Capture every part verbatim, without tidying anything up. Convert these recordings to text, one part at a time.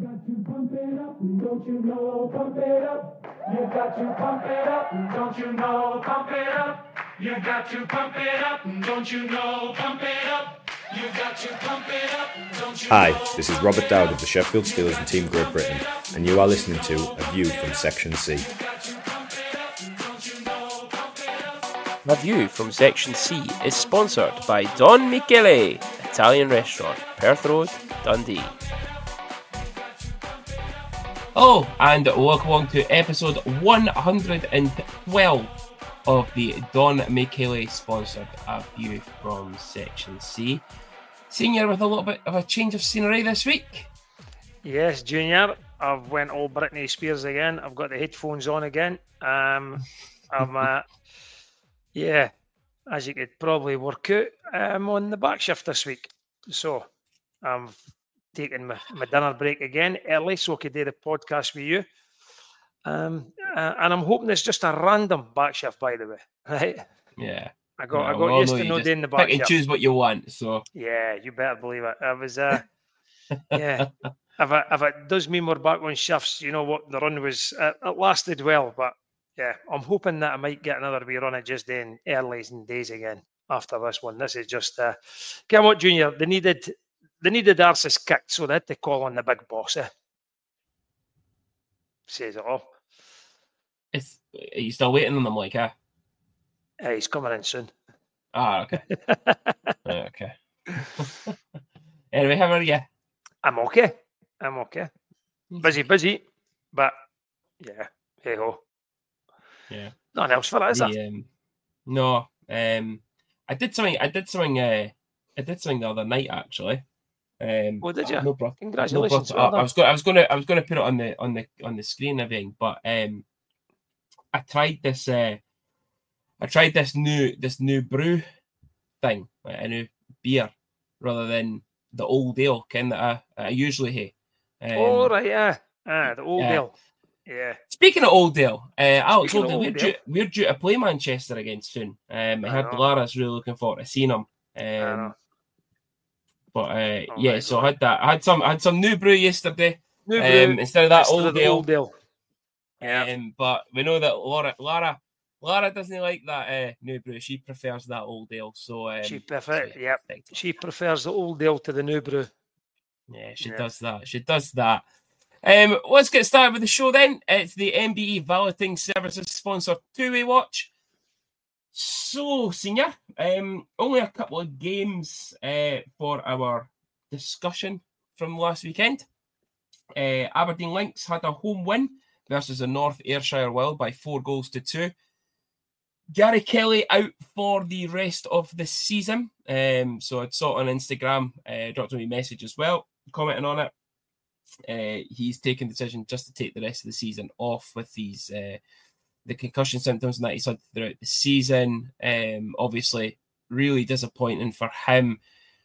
got to pump it up, don't you know, pump it up. You've got to pump it up, don't you know, pump it up. You've got to pump it up, don't you know, pump it up. You've got to pump it up, don't you know. Hi, this is Robert Dowd of the Sheffield Steelers and Team Great Britain, and you are listening to A View from Section C. A View from Section C is sponsored by Don Michele, Italian restaurant, Perth Road, Dundee. Hello, and welcome along to episode one hundred twelve of the Don Michele sponsored A View from Section C. Senior, with a little bit of a change of scenery this week. Yes, Junior. I've went all Britney Spears again. I've got the headphones on again. Um, I'm, uh, yeah, as you could probably work out, I'm on the back shift this week. So I'm taking my, my dinner break again early so I could do the podcast with you. Um, uh, and I'm hoping it's just a random back shift, by the way. Right? Yeah. I got yeah, I got well, used no, to you not just doing the back pick and shift. choose what you want. So Yeah, you better believe it. I was, uh, yeah. If it, if it does mean we're back on shifts, you know what, the run was, it, it lasted well, but yeah, I'm hoping that I might get another wee run at just doing earlys and days again after this one. This is just, uh, get what, Junior, they needed, they needed arses kicked, so they had to call on the big boss, eh? Says it all. it's, are you still waiting on them, like, huh? Uh, he's coming in soon. Ah, okay. okay. Anyway, how are you? I'm okay. I'm okay. Busy, busy, but yeah, hey ho. Yeah. Nothing else for that, is The, there? um, no. Um, I did something. I did something. Uh, I did something the other night actually. Um, Oh, did you? No, bro. Congratulations. No, well I done. was going. I was going to. I was going to put it on the on the on the screen and everything. But um, I tried this. Uh, I tried this new this new brew thing, like a new beer, rather than the old ale kind that I, I usually hate. Um, Oh, right, yeah. Ah, the old yeah. deal. Yeah. Speaking of Old Dale, uh, Alex Speaking of Oldale, we're Old due, Dale. we're due to play Manchester against soon. Um, I I heard know. Lara's really looking forward to seeing him. I know. Um, but uh, Oh, yeah, my so I God. had that. I had some. I had some new brew yesterday. New um, brew instead of that instead Old of the Dale. old deal. Yeah. Um, but we know that Laura, Lara, Lara doesn't like that uh, new brew. She prefers that Old Dale. So um, she prefers, so, yep. effectively. She prefers the old deal to the new brew. Yeah, she Yeah. does that. She does that. Um, let's get started with the show then. It's the M B E Balloting Services sponsored two-way watch. So, Senior, um, only a couple of games uh, for our discussion from last weekend. Uh, Aberdeen Lynx had a home win versus the North Ayrshire Wild by four goals to two. Gary Kelly out for the rest of the season. Um, so I saw it on Instagram, uh, dropped me a message as well, commenting on it. Uh, he's taken the decision just to take the rest of the season off with these uh, the concussion symptoms that he's had throughout the season. Um, obviously, really disappointing for him.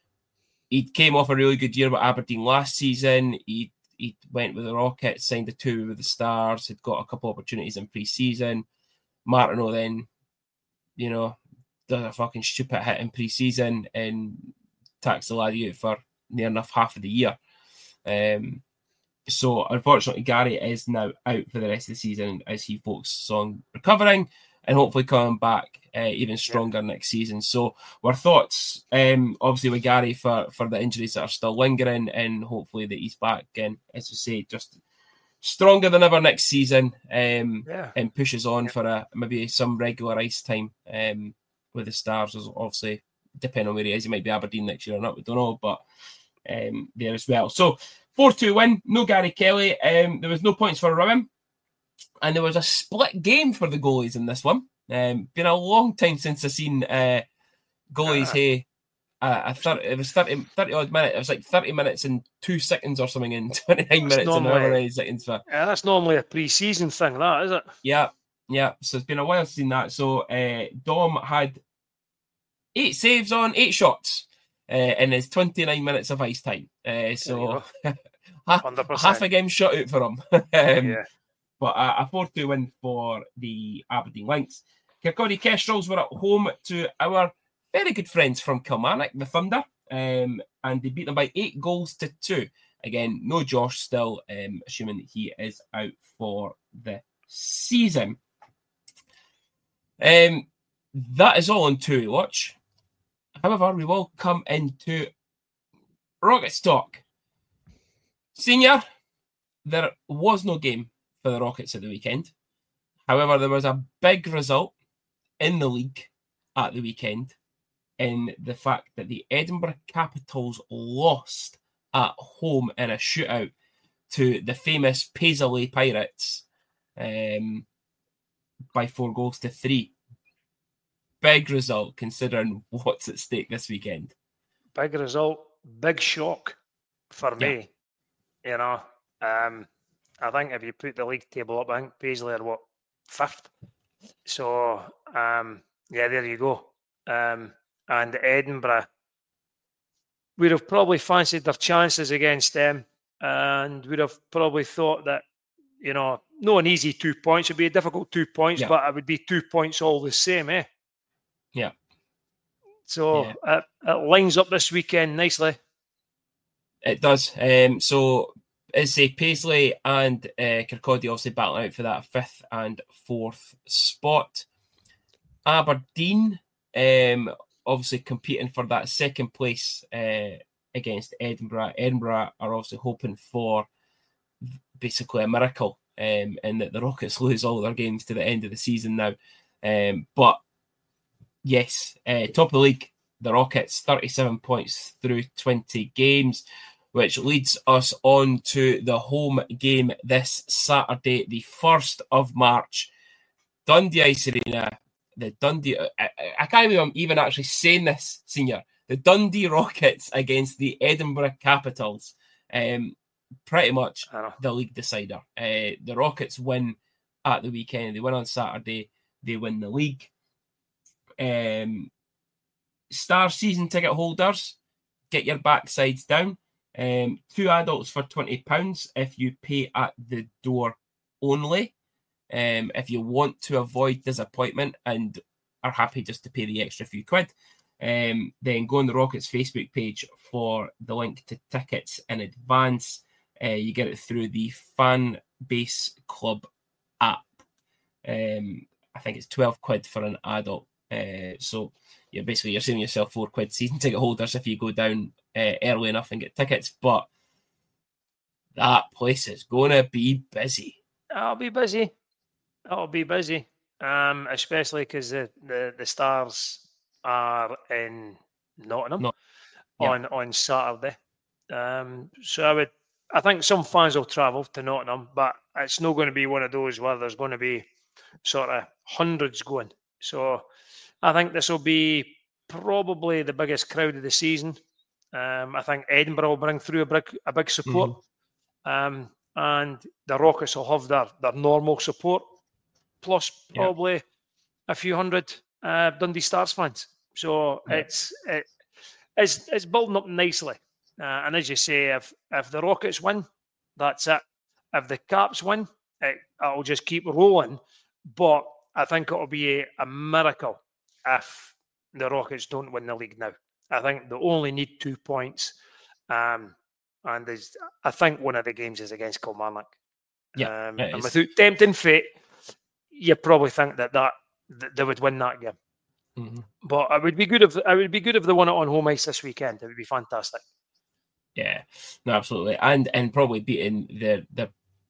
He came off a really good year with Aberdeen last season. He he went with the Rockets, signed a two with the Stars, had got a couple opportunities in pre-season. Martineau then, you know, does a fucking stupid hit in pre-season and tax the laddie out for near enough half of the year. Um, so, unfortunately, Gary is now out for the rest of the season as he focuses on recovering and hopefully coming back uh, even stronger yeah. next season. So, our thoughts, um, obviously, with Gary for, for the injuries that are still lingering and hopefully that he's back and, as we say, just stronger than ever next season um, Yeah. and pushes on Yeah. for a maybe some regular ice time um, with the Stars, obviously, depending on where he is. He might be Aberdeen next year or not, we don't know, but um, there as well. So, four two win, no Gary Kelly. Um, there was no points for Rowan. And there was a split game for the goalies in this one. Um, been a long time since I've seen uh, goalies Ah. hey, uh, a thirty, it was thirty, thirty odd minutes. It was like thirty minutes and two seconds or something in twenty-nine minutes and however many seconds for. Yeah, that's normally a pre-season thing, that, is it? Yeah, yeah. So it's been a while since I've seen that. So uh, Dom had eight saves on, eight shots uh, in his twenty-nine minutes of ice time. Uh, so half, half a game shutout for him. um, yeah. But a, a four two win for the Aberdeen Lynx. Kirkcaldy Kestrels were at home to our very good friends from Kilmarnock, the Thunder, um, and they beat them by eight goals to two. Again, no Josh still, um, assuming that he is out for the season. Um, that is all on two watch. However, we will come into Rockets talk. Senior, there was no game for the Rockets at the weekend. However, there was a big result in the league at the weekend in the fact that the Edinburgh Capitals lost at home in a shootout to the famous Paisley Pirates um, by four goals to three. Big result considering what's at stake this weekend. Big result, big shock for me. Yeah. You know, um, I think if you put the league table up, I think Paisley are what, fifth? So, um, yeah, there you go. Um, and Edinburgh, we'd have probably fancied their chances against them, and we'd have probably thought that, you know, no an easy two points. It'd be a difficult two points, yeah. but it would be two points all the same, eh? Yeah. So yeah. It, it lines up this weekend nicely. It does. Um, so, as say, Paisley and uh, Kirkcaldy obviously battling out for that fifth and fourth spot. Aberdeen, um, obviously competing for that second place uh, against Edinburgh. Edinburgh are obviously hoping for basically a miracle, um, and that the Rockets lose all their games to the end of the season now. Um, but yes, uh, top of the league, the Rockets, thirty-seven points through twenty games, which leads us on to the home game this Saturday, the first of March. Dundee Ice Arena. The Dundee, I, I can't believe I'm even actually saying this, Senior. The Dundee Rockets against the Edinburgh Capitals. Um, pretty much the league decider. Uh, the Rockets win at the weekend. They win on Saturday. They win the league. Um, Star season ticket holders, get your backsides down. Um, two adults for twenty pounds if you pay at the door only. Um, if you want to avoid disappointment and are happy just to pay the extra few quid, um, then go on the Rockets Facebook page for the link to tickets in advance. Uh, you get it through the Fan Base Club app. Um, I think it's twelve quid for an adult. Uh, so you're basically you're saving yourself four quid season ticket holders if you go down uh, early enough and get tickets. But that place is going to be busy. I'll be busy. I'll be busy, um, especially because the, the, the Stars are in Nottingham no. yeah. on, on Saturday. Um, so I would, I think some fans will travel to Nottingham, but it's not going to be one of those where there's going to be sort of hundreds going. So I think this will be probably the biggest crowd of the season. Um, I think Edinburgh will bring through a big, a big support, mm-hmm. um, and the Rockets will have their, their normal support. Plus, probably yeah. a few hundred uh, Dundee Stars fans. So yeah. it's it, it's it's building up nicely. Uh, and as you say, if if the Rockets win, that's it. If the Caps win, it, it'll just keep rolling. But I think it'll be a, a miracle if the Rockets don't win the league now. I think they only need two points. Um, and there's, I think one of the games is against Kilmarnock. Yeah, um, and without tempting fate, you probably think that, that that they would win that game. Mm-hmm. But it would be good if it would be good if they won it on home ice this weekend. It would be fantastic. Yeah, no, absolutely, and and probably beating the the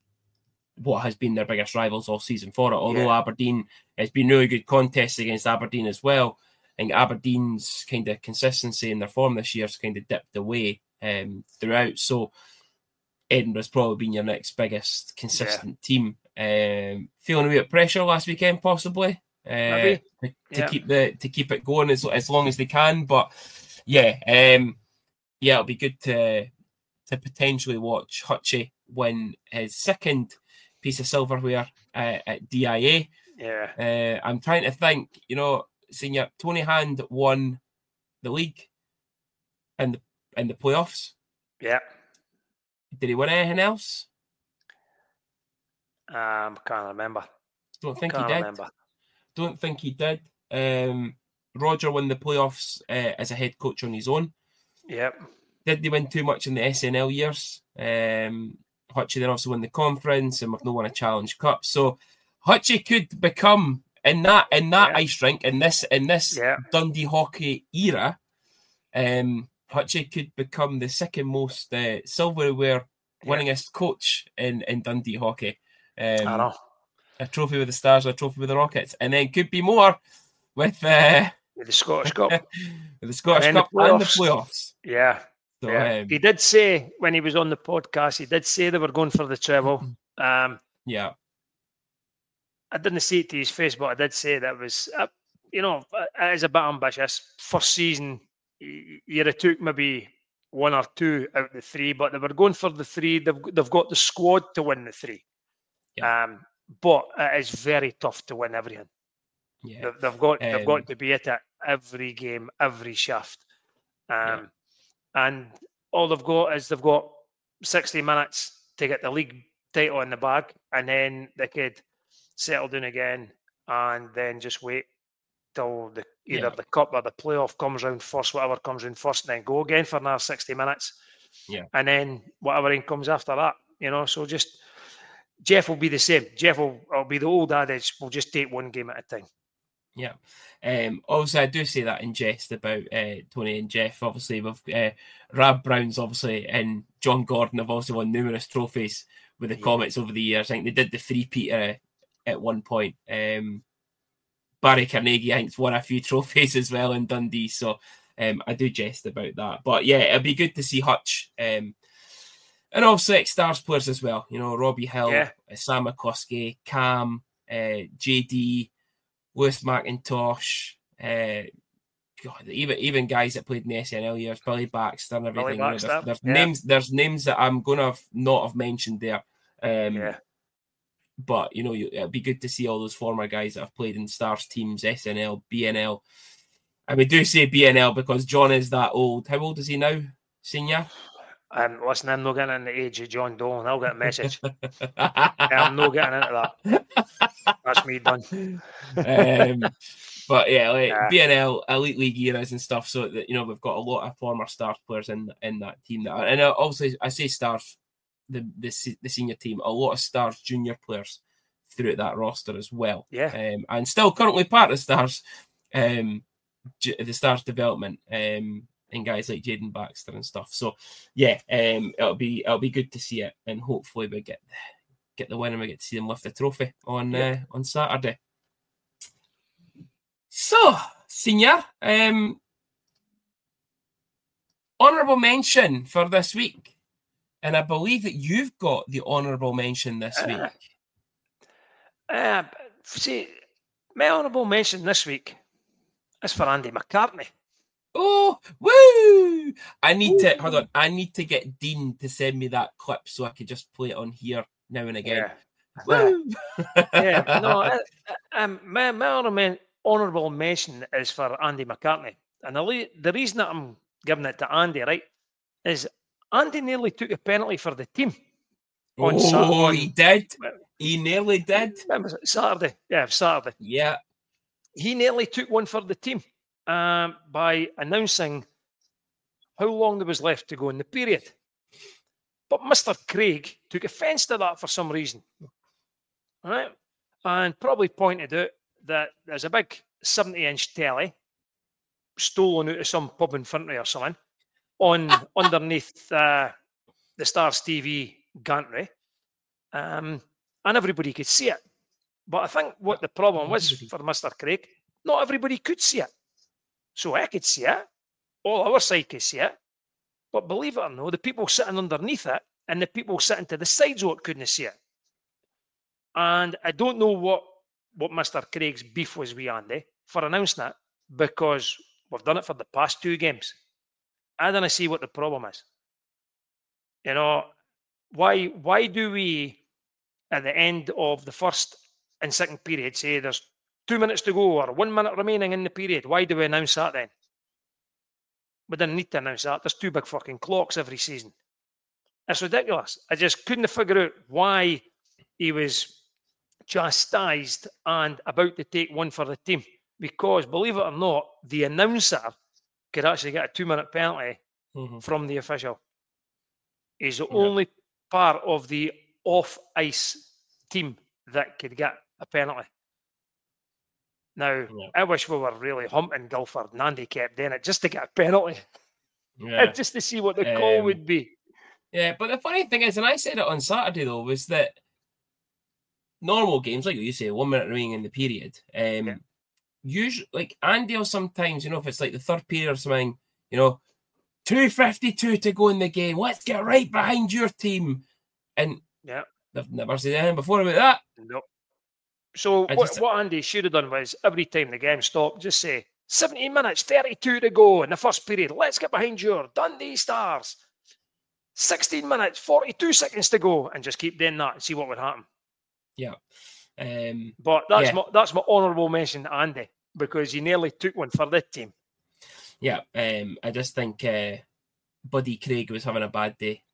what has been their biggest rivals all season for it. Although yeah. Aberdeen, it's been really good contests against Aberdeen as well. I think Aberdeen's kind of consistency in their form this year has kind of dipped away um, throughout. So Edinburgh's probably been your next biggest consistent yeah. team. Um, feeling a bit of pressure last weekend, possibly uh, to, to yeah. keep the to keep it going as as long as they can. But yeah, um, yeah, it'll be good to to potentially watch Hutchie win his second piece of silverware uh, at D I A. Yeah, uh, I'm trying to think. You know, Senior Tony Hand won the league and the and the playoffs. Yeah. Did he win anything else? Um, can't remember. Don't think can't he did. Remember. Don't think he did. Um, Roger won the playoffs uh, as a head coach on his own. Yep. did they win too much in the S N L years? Um, Hutchie then also won the conference and we've not won a Challenge Cup. So Hutchie could become in that in that Yeah. ice rink in this in this Yeah. Dundee hockey era. Um, Hutchie could become the second most uh, silverware winningest coach in, in Dundee hockey. Um, I know. A trophy with the Stars, a trophy with the Rockets, and then could be more with uh, With the Scottish Cup. with the Scottish And then Cup the and the playoffs. playoffs. Yeah. So, yeah. um, He did say when he was on the podcast, he did say they were going for the treble. Um, yeah, I didn't see it to his face, but I did say that was, uh, you know, it is a bit ambitious. First season, y- you'd have took maybe one or two out of the three, but they were going for the three. They've they've got the squad to win the three. Yeah. Um, but it is very tough to win everything. yeah. They- They've got they've Um, got to be at it every game, every shift. Um, Yeah. And all they've got is they've got sixty minutes to get the league title in the bag, and then they could settle down again and then just wait till the either Yeah. the cup or the playoff comes round first, whatever comes round first, and then go again for another sixty minutes. Yeah. And then whatever in comes after that, you know. So just Jeff will be the same. Jeff will, will be the old adage, we'll just take one game at a time. Yeah. Um, obviously, I do say that in jest about uh, Tony and Jeff. Obviously, with uh, Rab Brown's obviously and John Gordon have also won numerous trophies with the Yeah. Comets over the years. I think they did the three-peater at one point. Um, Barry Carnegie, I think, won a few trophies as well in Dundee. So um, I do jest about that. But yeah, it'd be good to see Hutch. Um, and also ex-Stars players as well. You know, Robbie Hill, Yeah. uh, Sam McCluskey, Cam, uh, J D, Lewis McIntosh, uh, God, even even guys that played in the S N L years, Billy Baxter and Billy everything. You know, Baxter, there's there's yeah. names, there's names that I'm gonna have not have mentioned there. Um, Yeah. But you know, you, it'd be good to see all those former guys that have played in Stars teams, S N L, B N L. And we do say B N L because John is that old. How old is he now, Senior? And listen, I'm not getting in the age of John Dolan. I'll get a message. I'm not getting into that. That's me done. um, but yeah, like Yeah. B N L, Elite League eras and stuff. So that you know, we've got a lot of former Stars players in in that team. That are, and also, I say Stars, the, the se- the senior team, a lot of Stars junior players throughout that roster as well. Yeah. um, and still currently part of Stars, um, J- the Stars development, um, and guys like Jaden Baxter and stuff. So yeah, um, it'll be it'll be good to see it, and hopefully we get get the win and we get to see them lift the trophy on Yeah. uh, on Saturday. So, Senior, um, honourable mention for this week, and I believe that you've got the honourable mention this Uh, week. Uh, see, my honourable mention this week is for Andy McCartney. Oh, woo! I need to hold on. I need to get Dean to send me that clip so I could just play it on here now and again. Yeah. Woo! yeah, no, I, I, um, my, my honourable, honourable mention is for Andy McCartney. And the, le- the reason that I'm giving it to Andy, right, is Andy nearly took a penalty for the team. on Sat- oh, on- he did. He nearly did. When was it? Saturday. Yeah, Saturday. Yeah. He nearly took one for the team um, by announcing how long there was left to go in the period. But Mister Craig took offence to that for some reason. All right? And probably pointed out that there's a big seventy-inch telly stolen out of some pub in front of or something on underneath uh, the Stars T V gantry. Um, and everybody could see it. But I think what the problem was for Mister Craig, not everybody could see it. So I could see it. All our side could see it. But believe it or not, the people sitting underneath it and the people sitting to the sides of it couldn't see it. And I don't know what, what Mister Craig's beef was with Andy for announcing it, because we've done it for the past two games. I don't see what the problem is. You know, why why do we, at the end of the first and second period, say there's two minutes to go or one minute remaining in the period? Why do we announce that then? We didn't need to announce that. There's two big fucking clocks every season. It's ridiculous. I just couldn't figure out why he was chastised and about to take one for the team. Because, believe it or not, the announcer could actually get a two-minute penalty Mm-hmm. from the official. He's the Yeah. only part of the off-ice team that could get a penalty. Now, Yeah. I wish we were really humping Guildford and Andy kept doing it just to get a penalty. Yeah. And just to see what the call Um, would be. Yeah, but the funny thing is, and I said it on Saturday though, was that normal games, like you say, one minute remaining in the period, um, Yeah. usually, like Andy will sometimes, you know, if it's like the third period or something, you know, two fifty-two to go in the game, let's get right behind your team. And Yeah. they've never said anything before about that. No. So I what, just- what Andy should have done was every time the game stopped, just say seventeen minutes, thirty-two to go in the first period. Let's get behind your Dundee Stars. sixteen minutes, forty-two seconds to go, and just keep doing that and see what would happen. Yeah. Um, But that's Yeah. my that's my honourable mention to Andy because he nearly took one for this team. yeah. Um, I just think uh, Buddy Craig was having a bad day.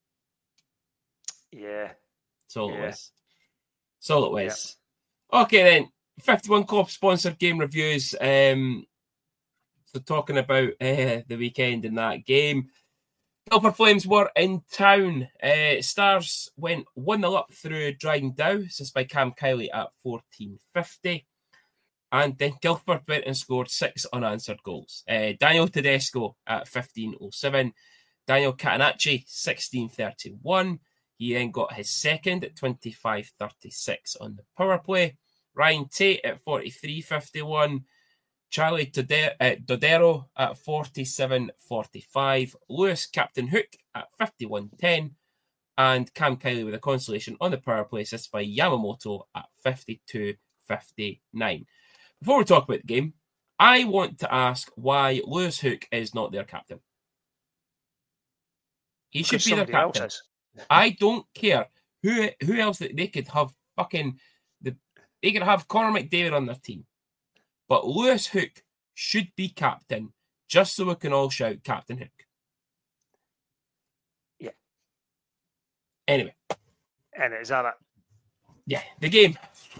Yeah. That's all Yeah. it was. That's all it was. Okay, then. fifty-one Corp sponsored game reviews. Um, so talking about uh, the weekend in that game. Guildford Flames were in town. Uh, Stars went one nil up through Dryden Dow, assist by Cam Kiley at fourteen fifty. And then Guildford went and scored six unanswered goals. Uh, Daniel Tedesco at fifteen oh seven. Daniel Catanacci, sixteen thirty-one. He then got his second at twenty-five thirty-six on the power play. Ryan Tate at forty-three fifty-one. Charlie Dodero, uh, Dodero at forty-seven forty-five. Lewis Captain Hook at fifty-one ten. And Cam Kiley with a consolation on the power play, assist by Yamamoto at fifty-two fifty-nine. Before we talk about the game, I want to ask why Lewis Hook is not their captain. He should Because be their somebody else captain. is. I don't care who who else that they could have fucking the they could have Connor McDavid on their team. But Lewis Hook should be captain just so we can all shout Captain Hook. Yeah. Anyway. And is that it? Yeah, the game.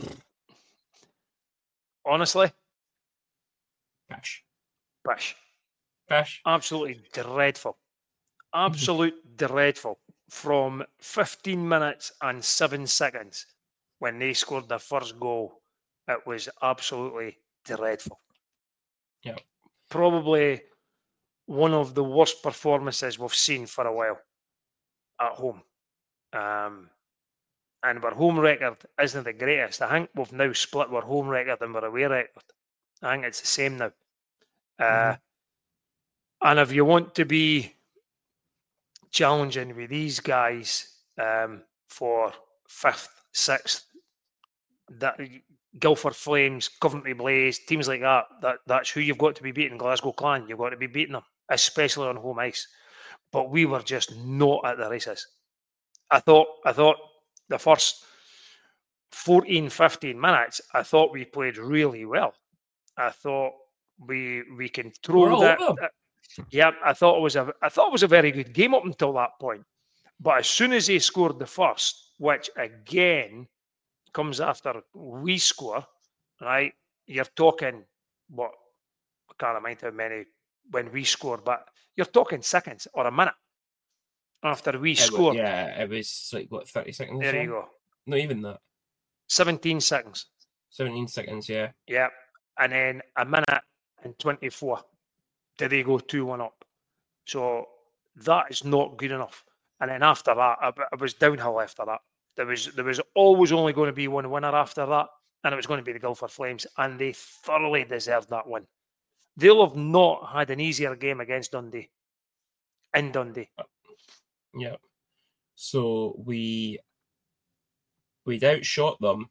Honestly, Bash. bish. Bash. Absolutely dreadful. Absolute dreadful. From fifteen minutes and seven seconds when they scored their first goal, it was absolutely dreadful. Yeah. Probably one of the worst performances we've seen for a while at home. Um, and our home record isn't the greatest. I think we've now split our home record and our away record. I think it's the same now. Uh, Mhm. And if you want to be challenging with these guys um, for fifth, sixth, that Guildford Flames, Coventry Blaze, teams like that, that, that's who you've got to be beating. Glasgow Clan, you've got to be beating them, especially on home ice. But we were just not at the races. I thought, I thought the first fourteen, fifteen minutes, I thought we played really well. I thought we we We're controlled all it. over them. Yeah, I thought it was a I thought it was a very good game up until that point. But as soon as they scored the first, which again comes after we score, right? You're talking what I can't mind how many when we scored, but you're talking seconds or a minute after we It wa- scored. yeah, it was like, what, thirty seconds? or There you so? go. Not even that. seventeen seconds. seventeen seconds, yeah. Yeah. And then a minute and twenty-four. Did they go two one up? So that is not good enough. And then after that, I, I was downhill after that. There was there was always only going to be one winner after that, and it was going to be the Guildford Flames, and they thoroughly deserved that win. They'll have not had an easier game against Dundee. In Dundee. Yeah. So we we'd outshot them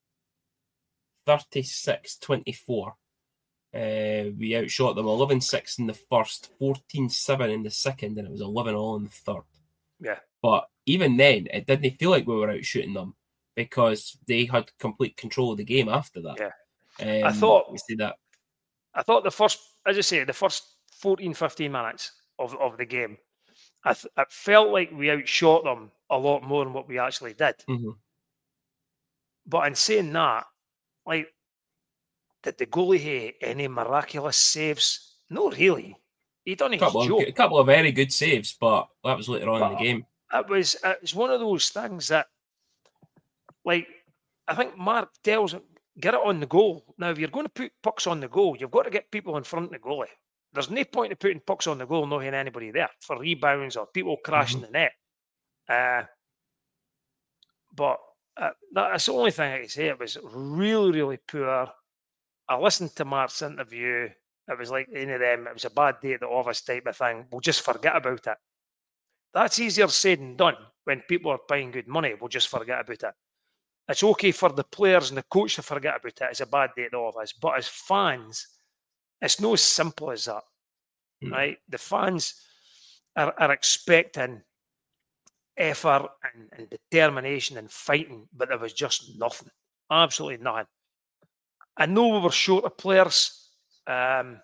thirty-six twenty-four. Uh, we outshot them eleven six in the first, fourteen seven in the second, and it was eleven all in the third. Yeah. But even then, it didn't feel like we were outshooting them because they had complete control of the game after that. Yeah. Um, I thought we see that. I thought the first, as I say, the first fourteen, fifteen minutes of, of the game, I th- it felt like we outshot them a lot more than what we actually did. Mm-hmm. But in saying that, like, did the goalie have any miraculous saves? No, really. He done his couple job. Of, a couple of very good saves, but that was later on but in the game. It was it was one of those things that, like, I think Mark tells him, get it on the goal. Now, if you're going to put pucks on the goal, you've got to get people in front of the goalie. There's no point in putting pucks on the goal, not having anybody there for rebounds or people crashing mm-hmm. the net. Uh, but uh, that's the only thing I can say. It was really, really poor. I listened to Mark's interview. It was like any of them. It was a bad day at the office type of thing. We'll just forget about it. That's easier said than done. When people are paying good money, we'll just forget about it. It's okay for the players and the coach to forget about it. It's a bad day at the office. But as fans, it's not as simple as that, mm. right? The fans are, are expecting effort and, and determination and fighting, but there was just nothing. Absolutely nothing. I know we were short of players. Um,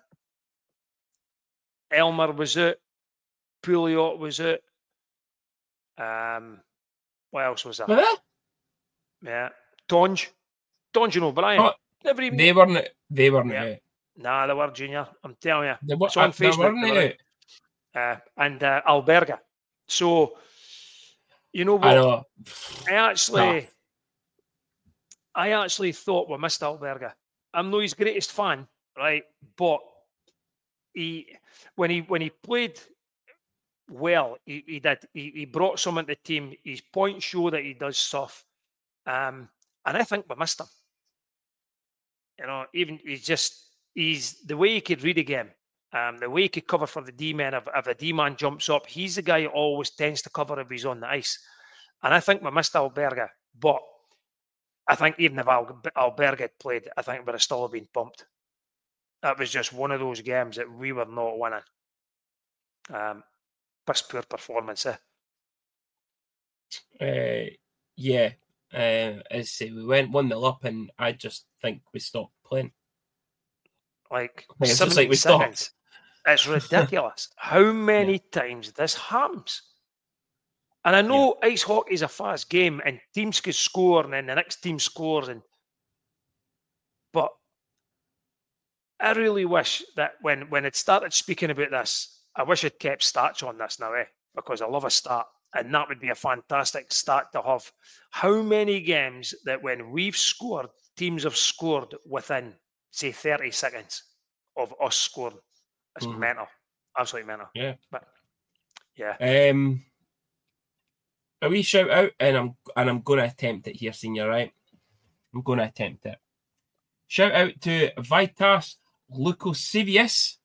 Elmer was out. Pouliot was out. Um, what else was there? Huh? Yeah, Tonge, Tonge and O'Brien. Oh, Never even. They weren't. They weren't. Yeah. Out. Nah, they were, Junior. I'm telling you. They were, it's on uh, Facebook. They weren't they were, uh, and uh, Alberga. So, you know what? I know. I actually, nah. I actually thought we missed Alberga. I'm not his greatest fan, right? But he, when he when he played well, he, he did. He, he brought some into the team. His points show that he does stuff. Um, and I think we missed him. You know, even he's just, he's the way he could read a game, um, the way he could cover for the D-man. If, if a D-man jumps up, he's the guy who always tends to cover if he's on the ice. And I think we missed Alberga. But I think even if Al, Alberga had played, I think we'd have still been pumped. That was just one of those games that we were not winning. Um, piss poor performance, eh? Uh, yeah. Uh, as I say, we went one nil up, and I just think we stopped playing. Like, it's just like we seconds. stopped. It's ridiculous how many yeah. times this happens. And I know yeah. ice hockey is a fast game, and teams could score, and then the next team scores. And but I really wish that when when it started speaking about this, I wish it kept stats on this now, eh? Because I love a stat. And that would be a fantastic stat to have. How many games that when we've scored, teams have scored within, say, thirty seconds of us scoring? It's mm. mental. Absolutely mental. Yeah. But, yeah. Um, a wee shout out, and I'm and I'm going to attempt it here, Senior, right? I'm going to attempt it. Shout out to Vitas Lukosivius,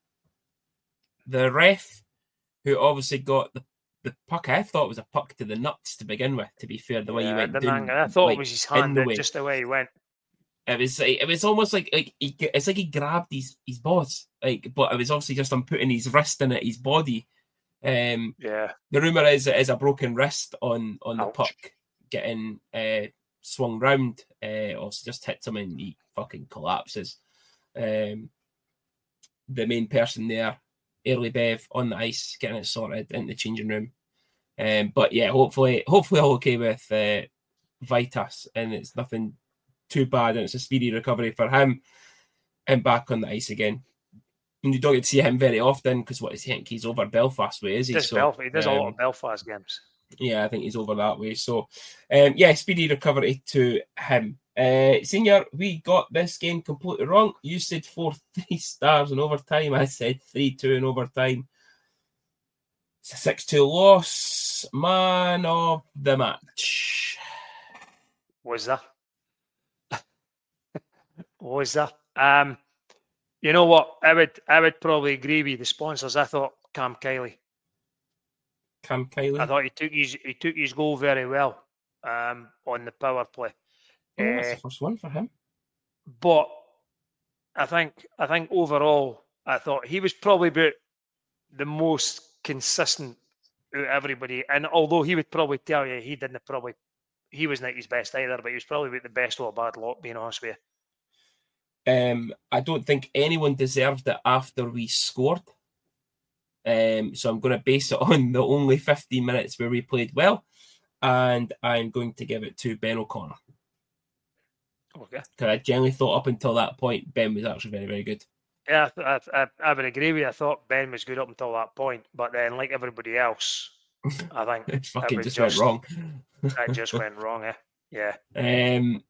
the ref, who obviously got the The puck, I thought it was a puck to the nuts to begin with, to be fair, the way yeah, he went down. I thought like, it was his hand, the just the way he went. It was like, it was almost like, like he, it's like he grabbed his, his balls, like, but it was obviously just him putting his wrist in at his body. Um, yeah. The rumour is it is a broken wrist on, on the Ouch. puck getting uh, swung round, uh, or just hits him and he fucking collapses. Um, the main person there, Early Bev, on the ice, getting it sorted in the changing room. Um, but yeah, hopefully, hopefully all okay with uh, Vitas, and it's nothing too bad, and it's a speedy recovery for him, and back on the ice again. And you don't get to see him very often because what I think he's over Belfast way, is he? Does so, Belfast, he does um, a lot of Belfast games. Yeah, I think he's over that way. So, um, yeah, speedy recovery to him. Uh, Senior, we got this game completely wrong. You said four three stars in overtime. I said three two in overtime. It's a six two loss. Man of the match. Was that? Was that? Um, you know what? I would I would probably agree with the sponsors. I thought Cam Kiley. Cam Kiley. I thought he took his he took his goal very well um, on the power play. Oh, uh, that's the first one for him. But I think I think overall, I thought he was probably about the most consistent out of everybody. And although he would probably tell you he didn't probably he wasn't at his best either, but he was probably about the best of a bad lot, being honest with you. Um, I don't think anyone deserved it after we scored. Um, so I'm going to base it on the only fifteen minutes where we played well, and I'm going to give it to Ben O'Connor. Okay. Because I generally thought up until that point Ben was actually very, very good. Yeah, I, I, I would agree with you. I thought Ben was good up until that point, but then, like everybody else, I think it fucking it just, just went wrong. It just went wrong, eh? Yeah. Um.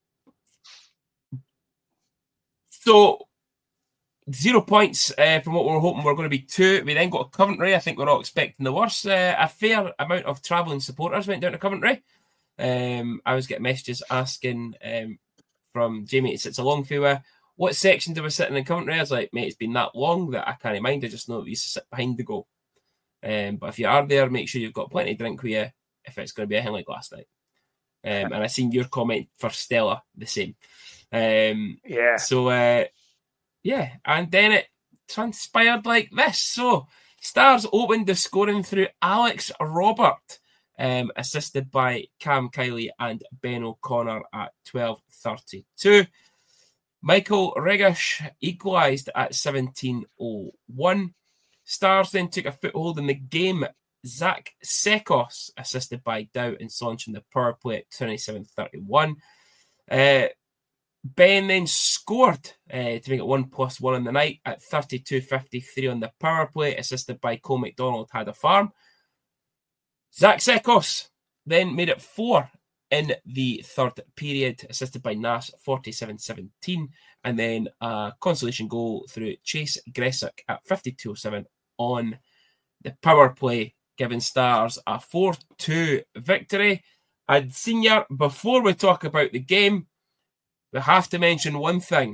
So zero points uh, from what we were hoping we were going to be two. We then got to Coventry. I think we're all expecting the worst. Uh, a fair amount of travelling supporters went down to Coventry. Um, I was getting messages asking um, from Jamie, it sits a long way. What section do we sit in in Coventry? I was like, mate, it's been that long that I can't mind. I just know that we used to sit behind the goal. Um, but if you are there, make sure you've got plenty of drink with you if it's going to be a hell like last night. Um, and I seen your comment for Stella the same. Um, yeah. So, uh, yeah. And then it transpired like this. So, Stars opened the scoring through Alex Robert, um, assisted by Cam Kiley and Ben O'Connor at twelve thirty-two. Michael Regish equalised at seventeen oh one. Stars then took a foothold in the game. Zach Sekos, assisted by Dow and Sonch in the power play at twenty-seven thirty-one. Uh, Ben then scored uh, to make it one plus one on the night at thirty-two fifty-three on the power play, assisted by Cole McDonald, had a farm. Zach Sekos then made it four in the third period, assisted by Nas, forty-seven seventeen, and then a consolation goal through Chase Gressick at fifty-two oh seven on the power play, giving Stars a four two victory. And Senior, before we talk about the game, we have to mention one thing.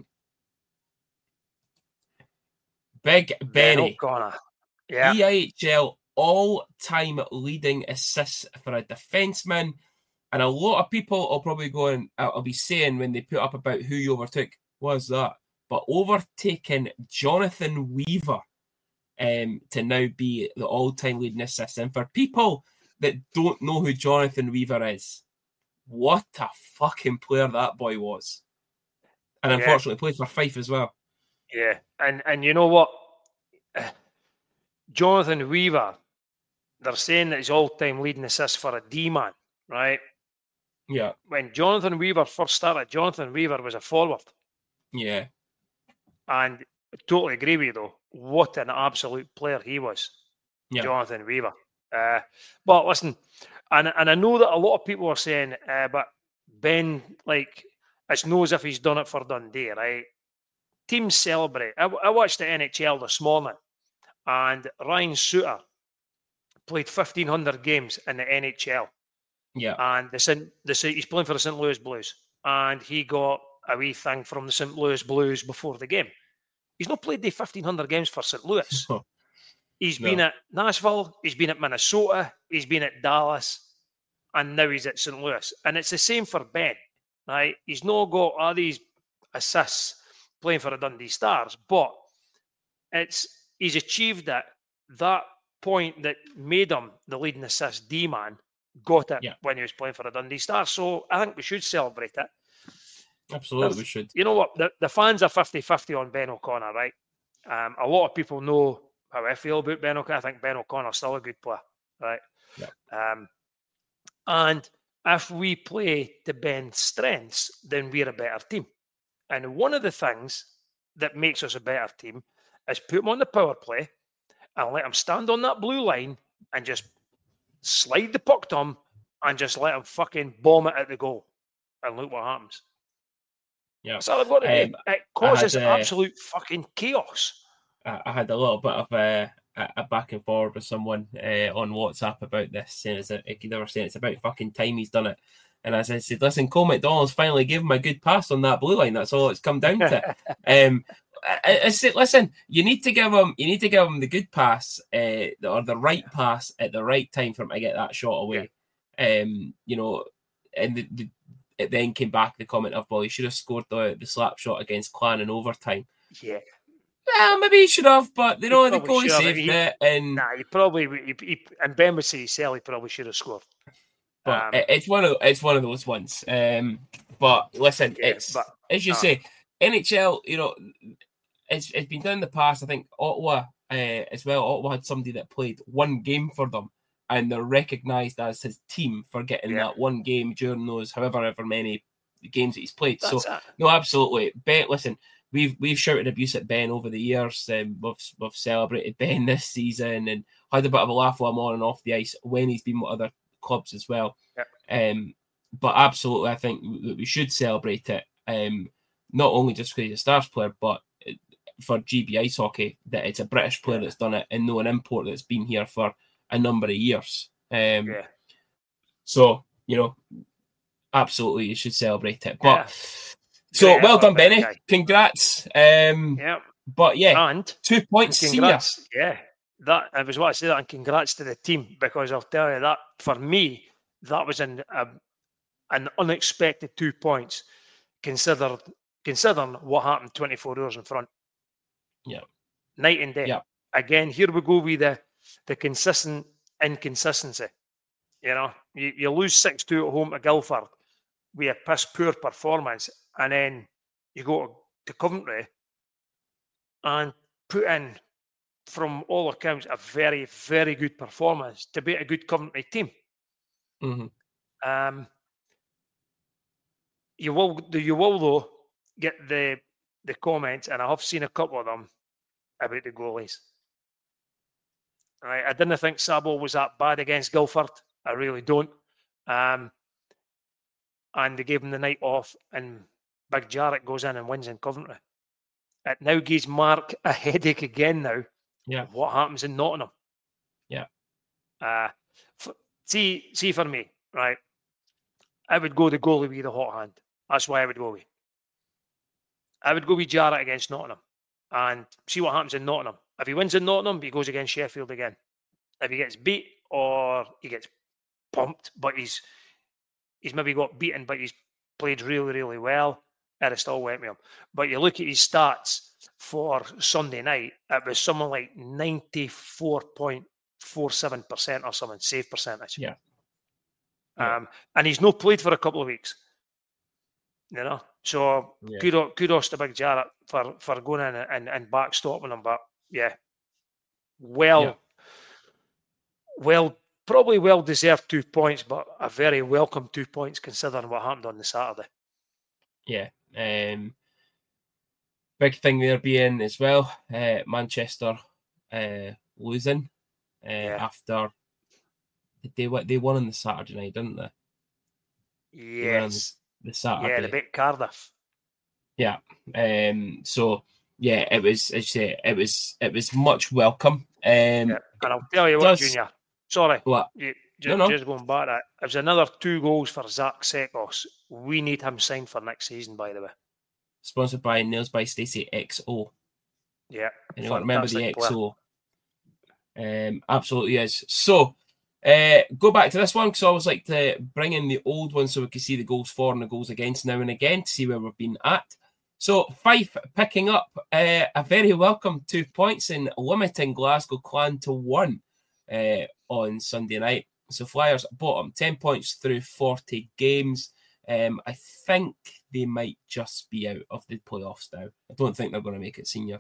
Big Benny, Ben yeah. E I H L all-time leading assists for a defenseman. And a lot of people will probably go and I'll be saying when they put up about who you overtook, what's that? But overtaking Jonathan Weaver um, to now be the all-time leading assist. And for people that don't know who Jonathan Weaver is, what a fucking player that boy was. And yeah. unfortunately played for Fife as well. Yeah, and and you know what? Jonathan Weaver, they're saying that he's all-time leading assist for a D-man, right? Yeah. When Jonathan Weaver first started, Jonathan Weaver was a forward. Yeah. And I totally agree with you, though. What an absolute player he was, yeah. Jonathan Weaver. Uh, but listen, and, and I know that a lot of people are saying, uh, but Ben, like, it's no as if he's done it for Dundee, right? Teams celebrate. I, I watched the N H L this morning, and Ryan Suter played fifteen hundred games in the N H L. Yeah. And the Saint, the he's playing for the Saint Louis Blues, and he got a wee thing from the Saint Louis Blues before the game. He's not played the fifteen hundred games for Saint Louis. Oh, he's no. been at Nashville, he's been at Minnesota, he's been at Dallas, and now he's at Saint Louis. And it's the same for Ben, right? He's not got all these assists playing for the Dundee Stars, but it's he's achieved it. That point that made him the leading assist D-man got it yeah. when he was playing for the Dundee Stars. So I think we should celebrate it. Absolutely, There's, we should. You know what? The, the fans are fifty-fifty on Ben O'Connor, right? Um, a lot of people know how I feel about Ben O'Connor. I think Ben O'Connor's still a good player, right? Yeah. Um, and if we play to Ben's strengths, then we're a better team. And one of the things that makes us a better team is put him on the power play and let him stand on that blue line and just slide the puck to him and just let him fucking bomb it at the goal. And look what happens. Yeah. So I've got to um, do. It causes had, uh, absolute fucking chaos. I, I had a little bit of a, a, a back and forward with someone uh, on WhatsApp about this, saying it's a, they were saying it's about fucking time he's done it. And as I said, listen, Cole McDonald's finally gave him a good pass on that blue line. That's all it's come down to. um, I, I said, listen, you need to give him, you need to give him the good pass uh, or the right pass at the right time for him to get that shot away. Yeah. Um, you know, and the, the, it then came back the comment of, well, he should have scored the, the slap shot against Clan in overtime. Yeah. Well, maybe he should have, but you know, the goalie saved he, it. And nah, he probably, he, he, and Ben would say himself, he probably should have scored. But um, it's one of it's one of those ones. Um, but listen, yeah, it's but, as you uh, say, N H L. You know, it's it's been done in the past. I think Ottawa uh, as well. Ottawa had somebody that played one game for them, and they're recognised as his team for getting yeah. that one game during those however ever many games that he's played. That's so it. no, absolutely. Ben, listen, we've we've shouted abuse at Ben over the years. Um, we've we've celebrated Ben this season and had a bit of a laugh while I'm on and off the ice when he's been with other clubs as well. Yeah. Um, but absolutely, I think that we should celebrate it. Um, not only just because he's a Stars player, but for G B Ice Hockey, that it's a British player yeah. that's done it and no an import that's been here for a number of years. Um, yeah. So, you know, absolutely, you should celebrate it. But yeah. so Great well done, Benny. guy. Congrats. Um, yeah. But yeah, and two points. Congrats. Senior. Yeah. That I was what I said that, and congrats to the team, because I'll tell you that for me, that was an a, an unexpected two points, considered considering what happened twenty-four hours in front. Yeah, night and day. Yeah. Again, here we go with the the consistent inconsistency. You know, you, you lose six two at home to Guildford with a piss poor performance, and then you go to Coventry and put in, from all accounts, a very, very good performance to beat a good Coventry team. Mm-hmm. Um, you will, you will though get the the comments, and I have seen a couple of them about the goalies. Right, I didn't think Sabo was that bad against Guildford. I really don't. Um, and they gave him the night off, and Big Jarrett goes in and wins in Coventry. It now gives Mark a headache again now. Yeah. What happens in Nottingham? Yeah. Uh, for, see, see for me, right? I would go the goalie with the hot hand. That's why I would go with. I would go with Jarrett against Nottingham and see what happens in Nottingham. If he wins in Nottingham, he goes against Sheffield again. If he gets beat or he gets pumped, but he's he's maybe got beaten, but he's played really, really well, I'd still went with him. But you look at his stats for Sunday night, it was something like ninety-four point four seven percent or something, save percentage. Yeah. yeah. Um, and he's not played for a couple of weeks. You know, so yeah. kudos, kudos to Big Jarrett for, for going in and, and backstopping him. But yeah, well, yeah. well, probably well deserved two points, but a very welcome two points considering what happened on the Saturday. Yeah, um, big thing there being as well, uh, Manchester uh, losing uh, yeah. after they they won on the Saturday night, didn't they? Yes. They the Saturday. Yeah, they beat Cardiff. Yeah. Um. So yeah, it was. I say it was. It was much welcome. Um. Yeah. And I'll tell you what, does, Junior. Sorry. What? You, just, no, no. just going back. That it was another two goals for Zach Sekos. We need him signed for next season, by the way. Sponsored by Nails by Stacey X O. Yeah. Anyone remember the X O? Player. Um. Absolutely is. So. Uh, go back to this one because I always like to bring in the old one so we can see the goals for and the goals against now and again to see where we've been at. So Fife picking up uh, a very welcome two points in limiting Glasgow Clan to one uh, on Sunday night. So Flyers bottom ten points through forty games. Um, I think they might just be out of the playoffs now. I don't think they're going to make it senior.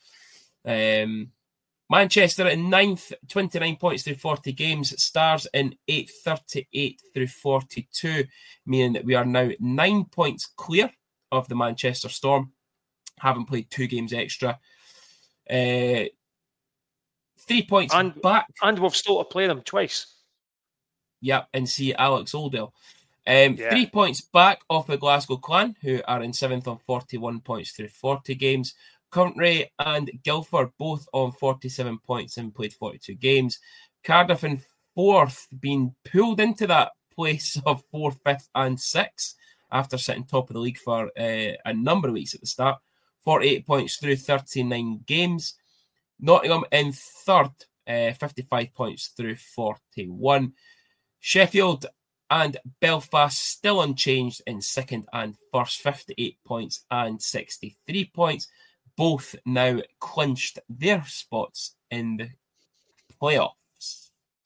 Um. Manchester in ninth, twenty-nine points through forty games. Stars in eighth, thirty-eight through forty-two, meaning that we are now nine points clear of the Manchester Storm. Haven't played two games extra. Uh, three points and, back. And we've still to play them twice. Yep, and see Alex Oldale. Um, yeah. Three points back off the Glasgow Clan, who are in seventh on forty-one points through forty games. Coventry and Guildford both on forty-seven points and played forty-two games. Cardiff in fourth, being pulled into that place of fourth, fifth and sixth after sitting top of the league for uh, a number of weeks at the start. forty-eight points through thirty-nine games. Nottingham in third, uh, fifty-five points through forty-one. Sheffield and Belfast still unchanged in second and first, fifty-eight points and sixty-three points. Both now clinched their spots in the playoffs.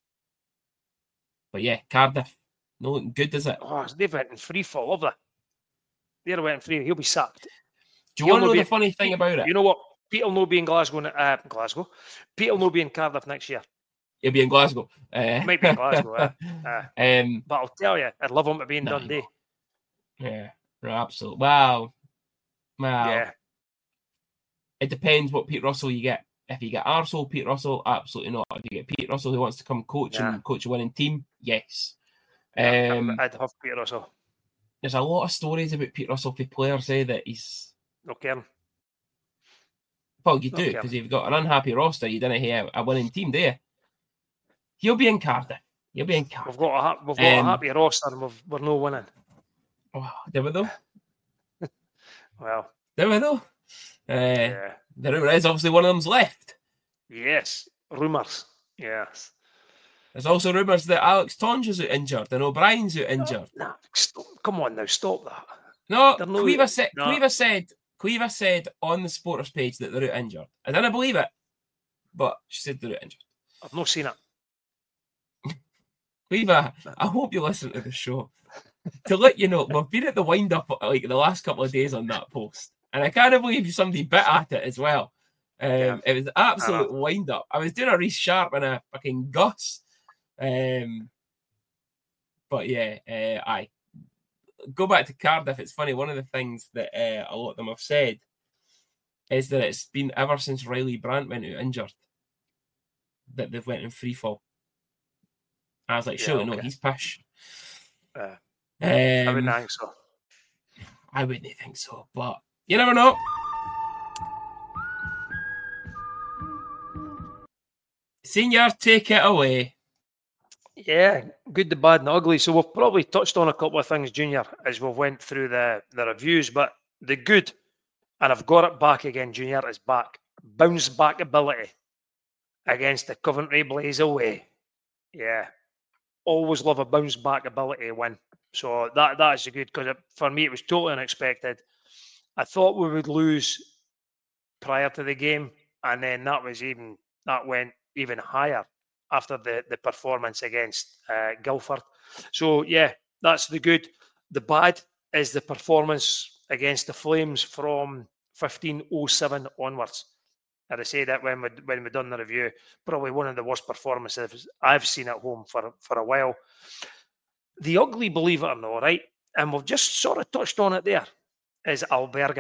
But yeah, Cardiff, not looking good, is it? Oh, they've went in free fall, have they? They're went in free. He'll be sacked. Do you want to know the funny thing about it? You know what? Pete will not be in Glasgow. Uh, Glasgow. Pete will not be in Cardiff next year. He'll be in Glasgow. Uh, Might be in Glasgow. uh, uh, um, but I'll tell you, I'd love him to be in no, Dundee. Yeah, absolutely. Wow. Wow. Yeah. it depends what Pete Russell you get. If you get arsehole Pete Russell, absolutely not. If you get Pete Russell who wants to come coach Yeah. and coach a winning team, yes. Yeah, Um, I'd have Pete Russell. there's a lot of stories about Pete Russell for players say that he's. No care. Well, you do, Okay. because you've got an unhappy roster. You didn't have a winning team, do you? He'll be in Cardiff. He'll be in Cardiff. We've got a ha- we've got Um, a happy roster and we've, we're no winning. Oh, did we though? Well, Did we though? Uh, yeah. The rumour is obviously one of them's left. Yes. Rumours. Yes. There's also rumours that Alex Tonge is out injured and O'Brien's out injured. Nah, stop. Come on now, stop that. No, They're no- Cueva said, no. Cueva said, Cueva said on the supporters page that they're out injured. I didn't believe it, but she said they're out injured. I've not seen it. Cueva, I hope you listen to the show. To let you know, we've been at the wind up like the last couple of days on that post, and I can't believe somebody bit at it as well. Um, Yeah. It was an absolute wind up. I was doing a Reece Sharp and a fucking Gus. Um, but yeah, uh, I go back to Cardiff. It's funny. One of the things that uh, a lot of them have said is that it's been ever since Riley Brandt went out injured that they've went in free fall. I was like, Yeah, surely no, okay. he's pish. Uh, Um, I wouldn't think so. I wouldn't think so, but you never know. Senior, take it away. Yeah, good, the bad, and the ugly. So we've probably touched on a couple of things, Junior, as we've went through the, the reviews. But the good, and I've got it back again, Junior, is back. Bounce back ability against the Coventry Blaze away. Yeah, always love a bounce back ability win. So that that's a good, because for me it was totally unexpected. I thought we would lose prior to the game, and then that was even that went even higher after the, the performance against uh, Guildford. So, yeah, that's the good. The bad is the performance against the Flames from fifteen oh seven onwards. And I say that when we when we done the review, probably one of the worst performances I've seen at home for, for a while. The ugly, believe it or not, right, and we've just sort of touched on it there, is Alberga,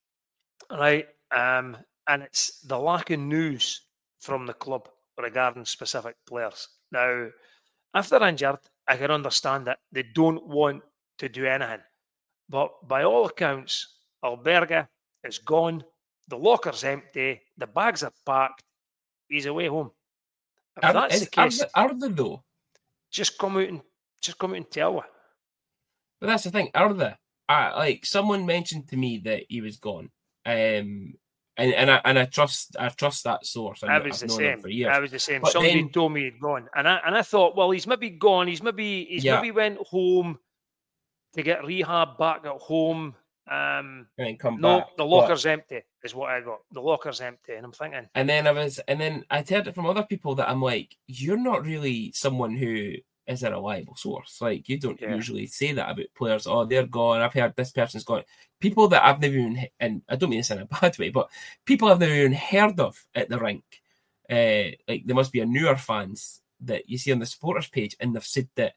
right? Um, and it's the lack of news from the club regarding specific players. Now, if they're injured, I can understand that they don't want to do anything. But by all accounts, Alberga is gone. The locker's empty. The bags are packed. He's away home. If Are, that's is, the case, are, they, are they though? just come out and just come out and tell her. But that's the thing. Are they? I, like someone mentioned to me that he was gone. Um, and and I and I trust I trust that source. I I've, was I've the known him same. for years. I was the same. But Somebody then- told me he'd gone, and I and I thought, well, he's maybe gone. He's maybe he's Yeah. maybe went home to get rehab back at home. Um, and then come no, back. the But- locker's empty. Is what I got. The locker's empty, and I'm thinking, And then I was, and then I heard it from other people that I'm like, you're not really someone who is a reliable source. Like you don't Yeah. usually say that about players. Oh, they're gone. I've heard this person's gone. People that I've never even, and I don't mean this in a bad way, but people I've never even heard of at the rink. Uh, like there must be a newer fans that you see on the supporters page, and they've said that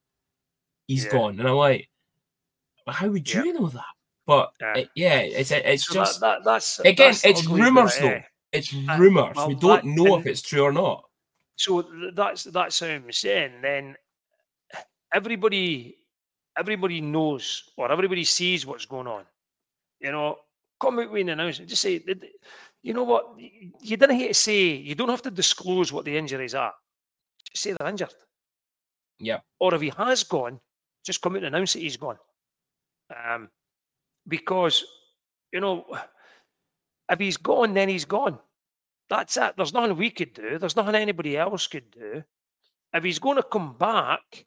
he's Yeah. gone, and I'm like, well, how would you Yeah. know that? But Yeah. it- yeah, it's it's so just. that, that, that's Again, that's the it's ugly rumours bit, eh? though. It's Uh, rumours. well, we don't that- know and- if it's true or not. So th- that's that's how I'm saying. Then everybody, everybody knows or everybody sees what's going on. You know, come out with an announcement. Just say, "Did- you know what? You didn't have to say. You don't have to disclose what the injuries are. Just say they're injured. Yep. Or if he has gone, just come out and announce that he's gone. Um, because you know, if he's gone, then he's gone. That's it. There's nothing we could do. There's nothing anybody else could do. If he's going to come back,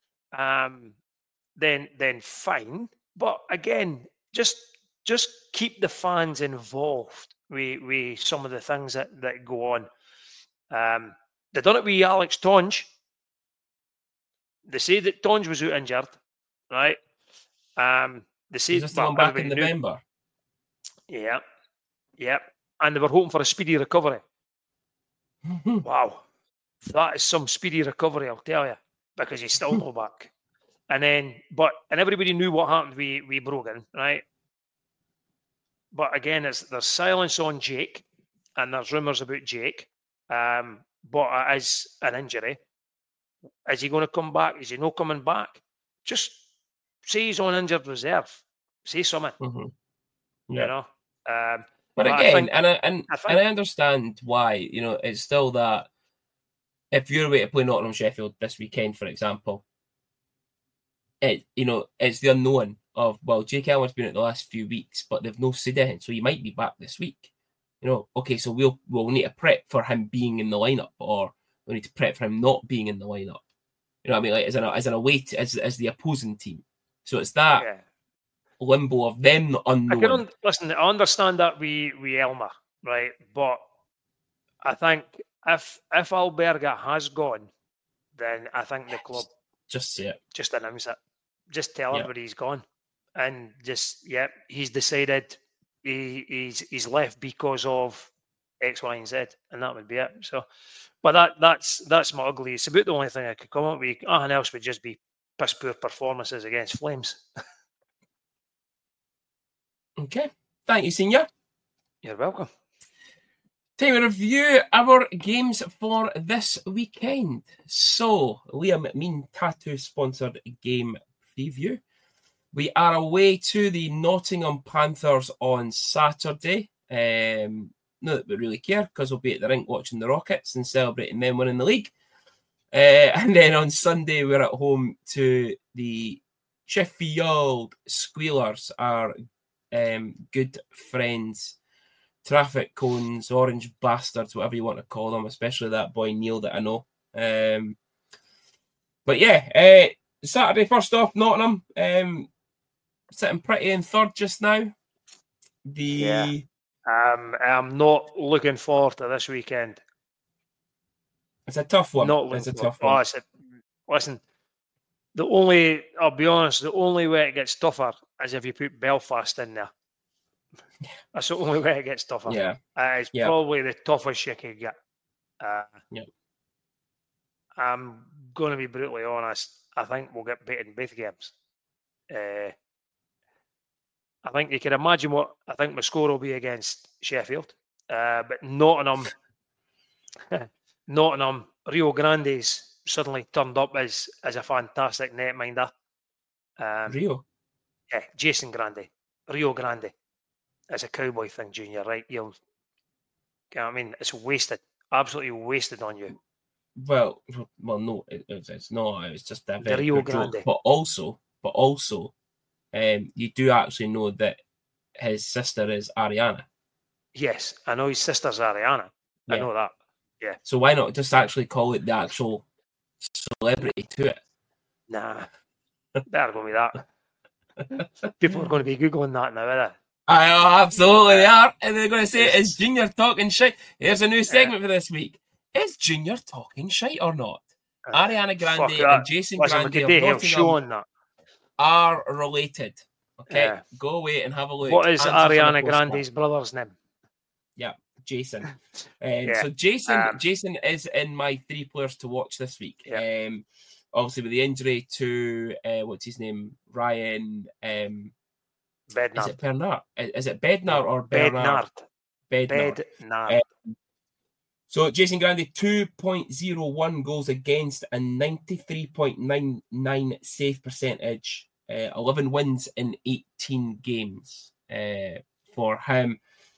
um, then then fine. But again, just just keep the fans involved with, with some of the things that, that go on. Um, they done it with Alex Tonge. They say that Tonge was out injured, right? Um, they say Is this the well, one back in everybody knew- November? Yeah, yeah, and they were hoping for a speedy recovery. Wow, that is some speedy recovery, I'll tell you, because he's still no back. And then, but and everybody knew what happened with with Brogan, right? but again, it's there's silence on Jake, and there's rumours about Jake. Um, but it is an injury. Is he going to come back? Is he not coming back? Just say he's on injured reserve. Say something. Mm-hmm. Yeah. You know. Um, but, but again, I think, and I, and I think, and I understand why. You know, it's still that if you're away to play Nottingham Sheffield this weekend, for example, it you know it's the unknown of well, Jake Elmer's been out the last few weeks, but they've no said anything, so he might be back this week. You know, okay, so we'll we'll need to prep for him being in the lineup, or we need to prep for him not being in the lineup. You know what I mean? Like as an as an away t- as as the opposing team. So it's that yeah. limbo of them not unknown. I can un- listen. I understand that we we Elmer, right? But I think if if Alberga has gone, then I think the club just say it, just announce it, just tell yeah. everybody he's gone, and just yeah, he's decided he he's he's left because of X, Y, and Z, and that would be it. So, but that that's that's my ugly. It's about the only thing I could come up with. Anything else would just be piss poor performances against Flames. Okay, thank you, Senior. You're welcome. Time to review our games for this weekend. So, Liam Mean Tattoo sponsored game preview. We are away to the Nottingham Panthers on Saturday. Um, not that we really care because we'll be at the rink watching the Rockets and celebrating them winning the league. Uh, and then on Sunday, we're at home to the Sheffield Squealers, our um, good friends, traffic cones, orange bastards, whatever you want to call them, especially that boy Neil that I know. Um, but yeah, uh, Saturday, first off, Nottingham, um, sitting pretty in third just now. The yeah. um, I'm not looking forward to this weekend. It's a tough one. Not it's a forward. tough one. Oh, it's a, listen, the only, I'll be honest, the only way it gets tougher is if you put Belfast in there. That's the only way it gets tougher. Yeah. Uh, it's yeah. probably the toughest you could get. Uh, yeah. I'm going to be brutally honest. I think we'll get beaten both games. Uh, I think you can imagine what I think my score will be against Sheffield. Uh, but Nottingham, Nottingham, Rio Grande's suddenly turned up as, as a fantastic netminder. Um, Rio? Yeah, Jason Grande. Rio Grande. It's a cowboy thing, Junior, right? You'll, you know what I mean? It's wasted. Absolutely wasted on you. Well, well, no, it, it's not. It's just a very the Rio good Grande. joke. But also, but also, um, you do actually know that his sister is Ariana. Yes, I know his sister's Ariana. Yeah. I know that. Yeah. So why not just actually call it the actual celebrity to it? Nah, they're going to be that. People are going to be Googling that now, are they? I know, absolutely they are. And they're going to say, is Junior talking shite? Here's a new segment yeah. for this week. Is Junior talking shite or not? Uh, Ariana Grande and Jason Listen, Grande of Nottingham that. are related. Okay, yeah. Go away and have a look. What is Ariana Grande's brother's name? Yeah, Jason. Um, yeah. So Jason, um, Jason is in my three players to watch this week. Yeah. Um, obviously with the injury to uh, what's his name, Ryan. Um, Bednar. Is it Bernard? Is it Bednar or Bernard? Bednar. Bednar. Um, so Jason Grande, two point oh one goals against and ninety-three point nine nine save percentage. Uh, eleven wins in eighteen games uh, for him.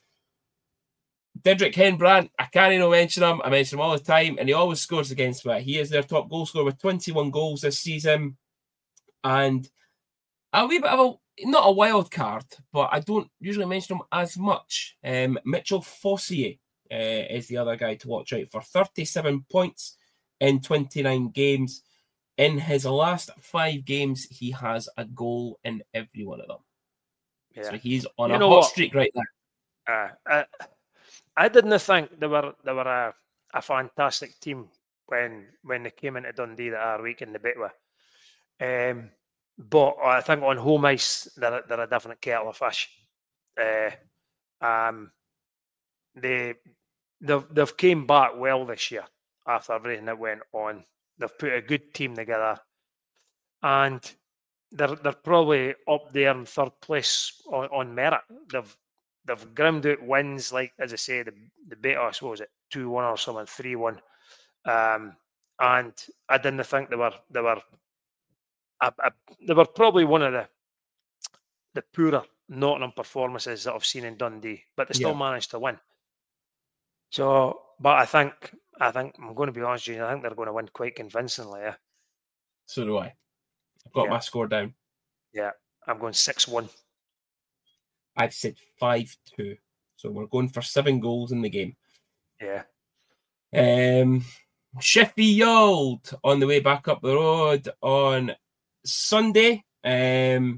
Didrik Henbrand, I can't even mention him. I mention him all the time, and he always scores against me. He is their top goal scorer with twenty-one goals this season. And a wee bit of a, not a wild card, but I don't usually mention him as much. Um, Mitchell Fossier uh, is the other guy to watch out for. thirty-seven points in twenty-nine games. In his last five games, he has a goal in every one of them. Yeah. So he's on you a hot what? streak right now. Uh, I, I didn't think they were they were a, a fantastic team when when they came into Dundee that our week in the Betway. Um, but I think on home ice they're they're a different kettle of fish. Uh, um, they they've they've came back well this year after everything that went on. They've put a good team together, and they're they're probably up there in third place on, on merit. They've they've grimmed out wins, like, as I say, the, the beat us, what was it, two one or something, three one. Um, and I didn't think they were, they were, a, a, they were probably one of the, the poorer Nottingham performances that I've seen in Dundee, but they still Yeah. managed to win. So, but I think, I think, I'm going to be honest with you, I think they're going to win quite convincingly, yeah. So do I. I've got Yeah. my score down. Yeah, I'm going six one. I've said five two. So we're going for seven goals in the game. Yeah. Um, Sheffield on the way back up the road on Sunday. Um,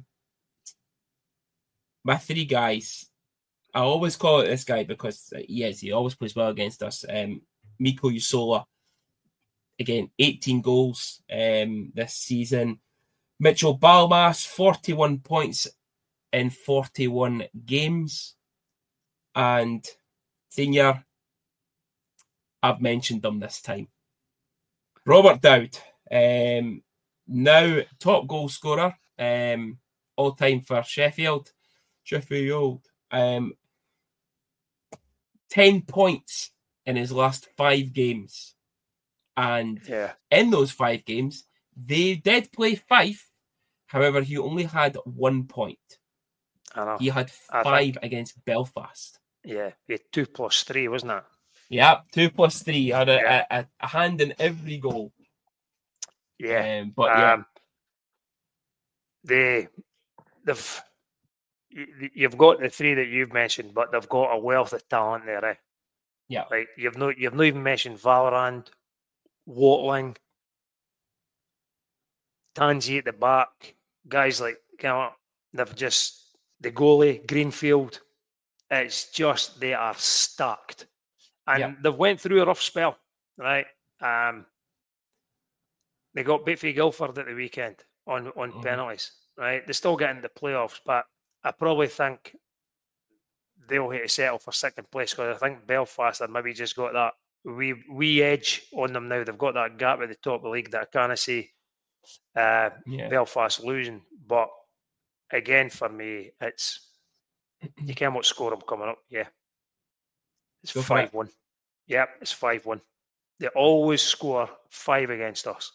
my three guys. I always call it this guy because he is. He always plays well against us. Um, Miko Usola. Again, eighteen goals um, this season. Mitchell Balmas, forty-one points in forty-one games. And Senior, I've mentioned them this time. Robert Dowd, um, now top goal scorer, um, all time for Sheffield. Sheffield, um, ten points in his last five games. And Yeah. in those five games, they did play Fife. However, he only had one point. I know. He had I five think- against Belfast. Yeah, he had two plus three, wasn't it? Yeah, two plus three. Had a, Yeah. a, a hand in every goal. Yeah. Um, but yeah, Um, they, they've, you- you've got the three that you've mentioned, but they've got a wealth of talent there. Eh? yeah, Like you've not, you've not even mentioned Valorant, Watling, Tansy at the back, guys like, you know, they've just the goalie Greenfield. It's just they are stacked, and Yeah. they've went through a rough spell, right? Um, they got beat for Guildford at the weekend on on Mhm. penalties, right? They still get into the playoffs, but I probably think they'll have to settle for second place because I think Belfast have maybe just got that wee wee edge on them now. They've got that gap at the top of the league that I can't see uh, yeah. Belfast losing. But again, for me, it's you can't what score them coming up. Yeah, it's Go for it. five one. Yep, it's five one. They always score five against us.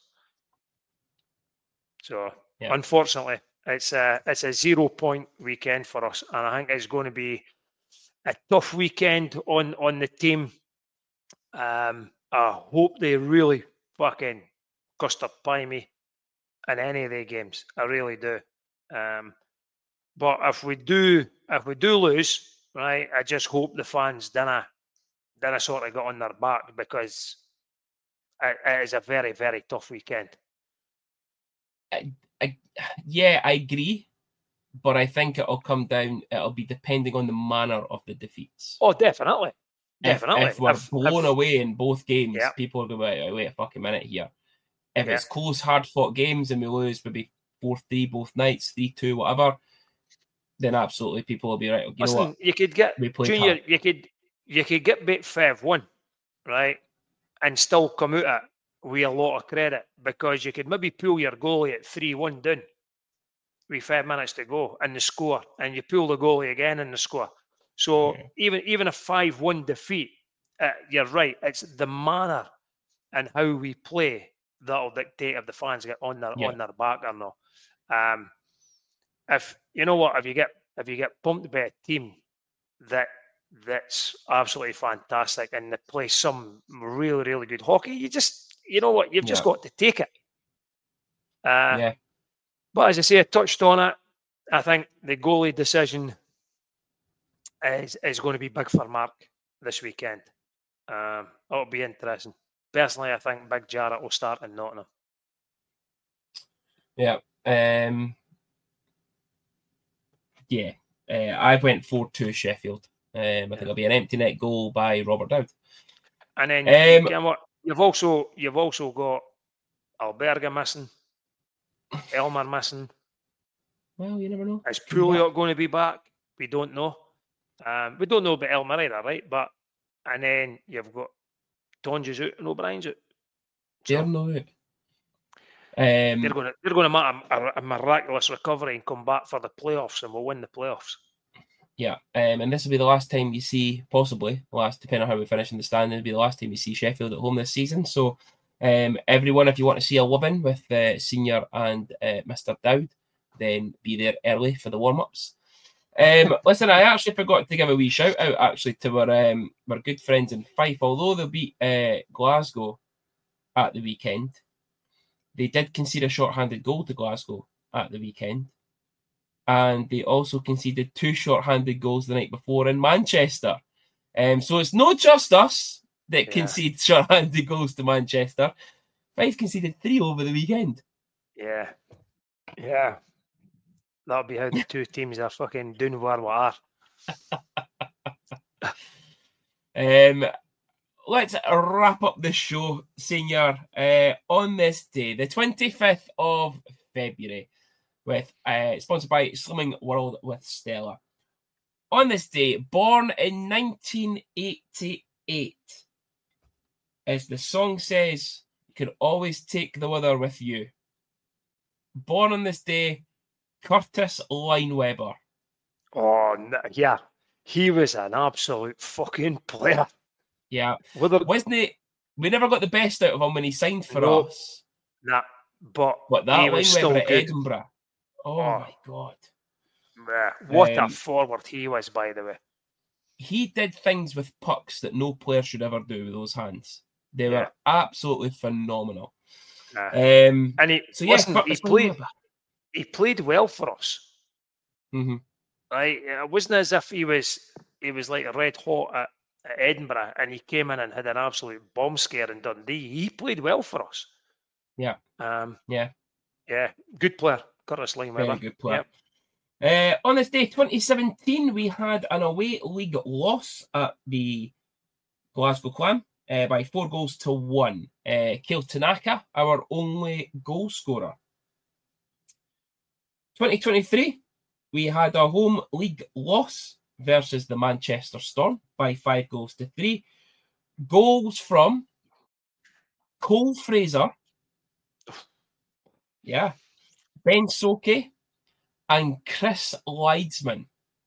So Yeah. unfortunately, it's a it's a zero point weekend for us, and I think it's going to be a tough weekend on on the team. Um, I hope they really fucking custard pie me in any of their games. I really do. Um, but if we do, if we do lose, right, I just hope the fans dinna dinna sort of got on their back because it, it is a very very tough weekend. I, I, yeah, I agree, but I think it'll come down. It'll be depending on the manner of the defeats. Oh, definitely, If, definitely. if we're If- blown if- away in both games, Yeah. people will go, wait, wait a fucking minute here. If Yeah. it's close, hard fought games and we lose maybe four three both nights, three two, whatever, then absolutely people will be right. You Listen, know what? you could get We played Junior. hard. You could you could get beat five one, right, and still come out it with a lot of credit because you could maybe pull your goalie at three one down with five minutes to go and the score, and you pull the goalie again in the score. So Yeah. even even a five one defeat, uh, you're right. It's the manner and how we play that'll dictate if the fans get on their Yeah. on their back or not. Um, if you know what, if you get if you get pumped by a team that that's absolutely fantastic and they play some really really good hockey, you just you know what, you've just Yeah. got to take it. Uh, Yeah, But as I say, I touched on it. I think the goalie decision is is going to be big for Mark this weekend. Um, it'll be interesting. Personally, I think Big Jarrett will start in Nottingham. yeah, um, yeah. Uh, I went four two Sheffield. Um, I think it'll be an empty net goal by Robert Dowd. And then Um, you know what? You've also you've also got Alberga missing, Elmer missing. Well, you never know. Is Could be back. Pouliot going to be back? We don't know. Um, we don't know about Elmer either, right? But and then you've got Tonja's out and O'Brien's out. So They're not out. they're Um, going to they're going to make a, a, a miraculous recovery and come back for the playoffs, and we'll win the playoffs. Yeah, um, and this will be the last time you see, possibly, last, depending on how we finish in the stand, it'll be the last time you see Sheffield at home this season. So, um, everyone, if you want to see a win with uh, Senior and uh, Mister Dowd, then be there early for the warm-ups. Um, listen, I actually forgot to give a wee shout out actually to our um, our good friends in Fife. Although they'll beat uh, Glasgow at the weekend, they did concede a short-handed goal to Glasgow at the weekend, and they also conceded two short-handed goals the night before in Manchester. Um, so it's not just us that Yeah. concede short-handed goals to Manchester. Fife conceded three over the weekend. Yeah. Yeah. That'll be how the two teams are fucking doing where we are. Um, let's wrap up the show, Senior, uh, on this day, the twenty-fifth of February, with uh, sponsored by Slimming World with Stella. On this day, born in nineteen eighty-eight, as the song says, you can always take the weather with you. Born on this day, Curtis Lineweber. Oh, n- yeah. He was an absolute fucking player. Yeah. Whether, Wasn't it? We never got the best out of him when he signed for No. us. nah, but But that he was Lineweber still at good. Edinburgh. Oh, Oh. my God. Yeah. What Um, a forward he was, by the way. He did things with pucks that no player should ever do with those hands. They Yeah. were absolutely phenomenal. Nah. Um, And he, so, yeah, listen, he Curtis played, Lineweber. he played well for us. Mm-hmm. Right? It wasn't as if he was he was like red hot at, at Edinburgh and he came in and had an absolute bomb scare in Dundee. He played well for us. Yeah. Um, Yeah. yeah, good player, Curtis Lineweber. Very good player. Yep. Uh, on this day, twenty seventeen, we had an away league loss at the Glasgow Clan uh, by four goals to one. Uh, Kale Tanaka, our only goal scorer. twenty twenty-three, we had a home league loss versus the Manchester Storm by five goals to three. Goals from Cole Fraser, yeah, Ben Soke, and Chris Leidsman.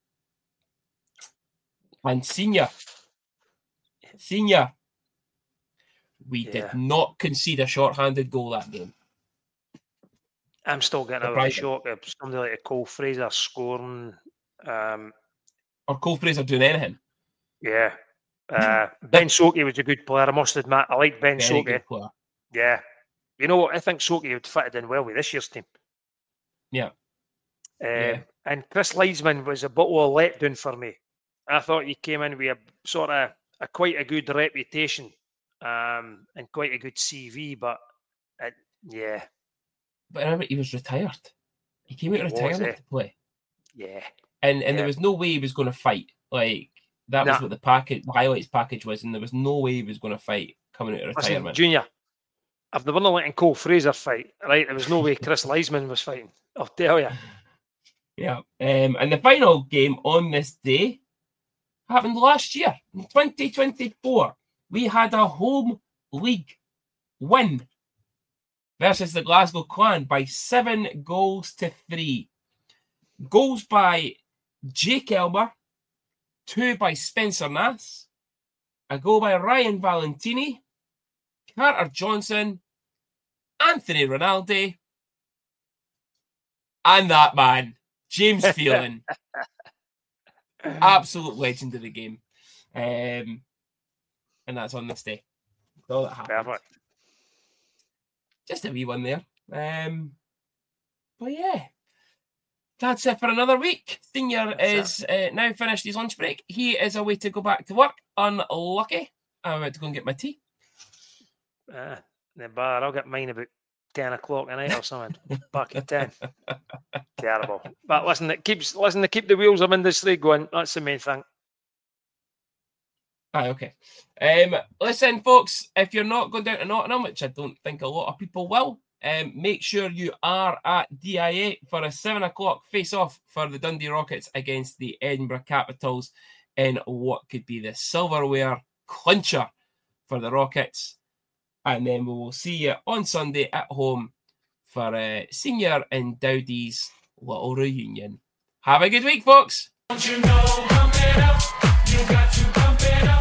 And Senior, Senior, we Yeah. did not concede a short-handed goal that game. I'm still getting out of Surprising. shock of somebody like Cole Fraser scoring. Um, Or Cole Fraser doing anything. yeah. Uh, Ben Soke was a good player, I must admit. I like Ben Very Soke. good player. Yeah. You know what? I think Soke would fit in well with this year's team. Yeah. Um, Yeah. And Chris Leidsman was a bit of a letdown for me. I thought he came in with a sort of a quite a good reputation um, and quite a good C V, but it, yeah, But I remember he was retired. He came out He of was, retirement eh? to play. yeah, And and Yeah. there was no way he was going to fight. Like, that was Nah. what the package, the highlights package was, and there was no way he was going to fight coming out of Listen, retirement. Junior, if they weren't letting Cole Fraser fight, right, there was no way Chris Leidsman was fighting. I'll tell you. Yeah. Um, and the final game on this day happened last year, in twenty twenty-four. We had a home league win versus the Glasgow Clan by seven goals to three. Goals by Jake Elmer, two by Spencer Nass, a goal by Ryan Valentini, Carter Johnson, Anthony Rinaldi, and that man, James Phelan. Absolute legend of the game. Um, and that's on this day. That's all that happened. Perfect. Just a wee one there. Um, but yeah, that's it for another week. Senior That's is uh, now finished his lunch break. He is away to go back to work. Unlucky. I'm about to go and get my tea. Uh, the bar, I'll get mine about ten o'clock tonight or something. Back at ten. Terrible. But listen, it keeps listen to keep the wheels of industry going. That's the main thing. Aye, okay. Um, listen, folks, if you're not going down to Nottingham, which I don't think a lot of people will, um, make sure you are at D I A for a seven o'clock face-off for the Dundee Rockets against the Edinburgh Capitals in what could be the silverware clincher for the Rockets. And then we will see you on Sunday at home for uh, Senior and Dowdy's little reunion. Have a good week, folks. Don't you know, pump it up. You got to pump it up.